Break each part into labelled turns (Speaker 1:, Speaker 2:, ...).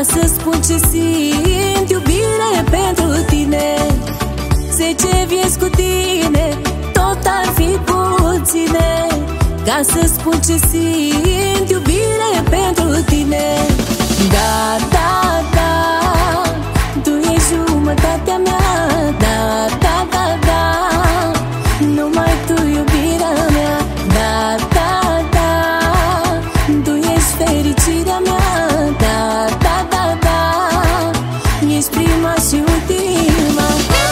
Speaker 1: să spun ce simt, iubire pentru tine. 10 vieți cu tine, tot ar fi puține, ca să spun ce simt, iubire pentru tine. Da, da, da, tu ești jumătatea mea. Da, da, da, da, numai tu iubirea mea. Da, da, da, tu ești fericirea mea. Da, da, da, da, ești prima și ultima.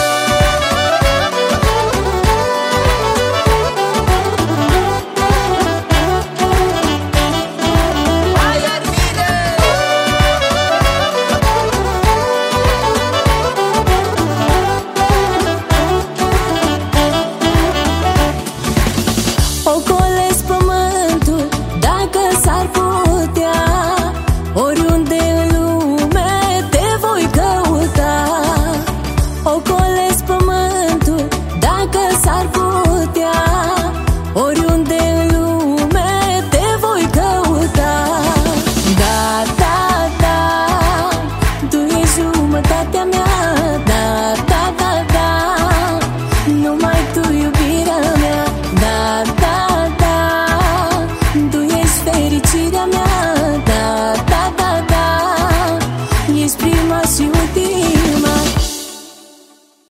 Speaker 1: Ocolesc pământul dacă s-ar putea, oriunde în lume te voi căuta. Ocolesc pământul dacă s-ar putea,